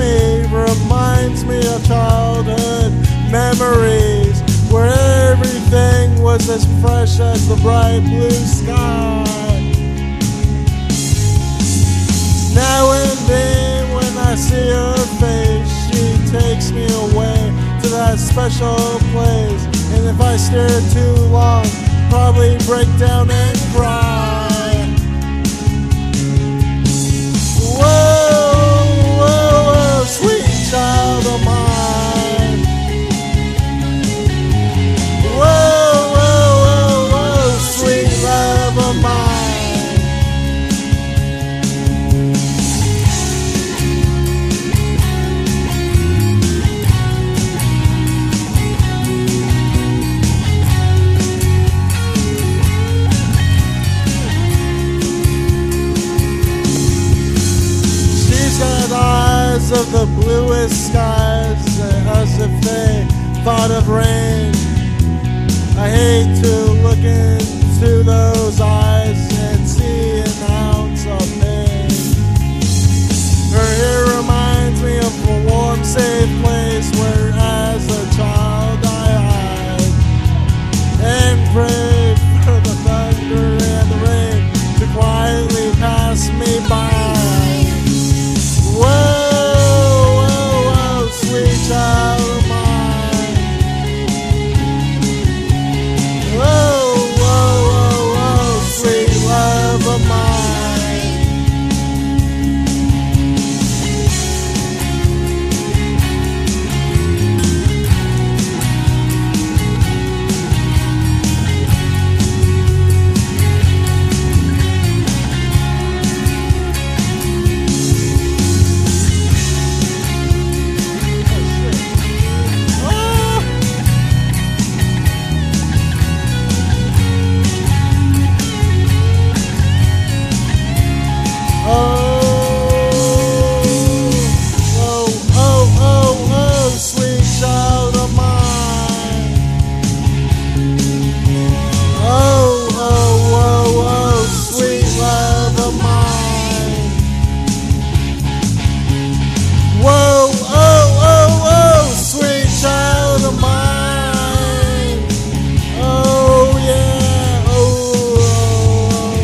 me, reminds me of childhood memories where everything was as fresh as the bright blue sky. Now and then when I see her face, she takes me away to that special place. And if I stare too long, probably break down and cry. Whoa, whoa, whoa, sweet child of mine. Whoa, whoa, whoa, whoa, sweet love of mine. Eyes of the bluest skies, as if they thought of rain. I hate to look into those eyes and see an ounce of pain. Her hair reminds me of a warm, safe place where as a child I hide and pray for the thunder and the rain to quietly pass me by. Whoa, whoa, whoa, sweet child of mine. Whoa, whoa, whoa, whoa, sweet love of mine.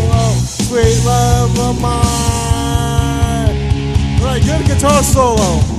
Right, good guitar solo.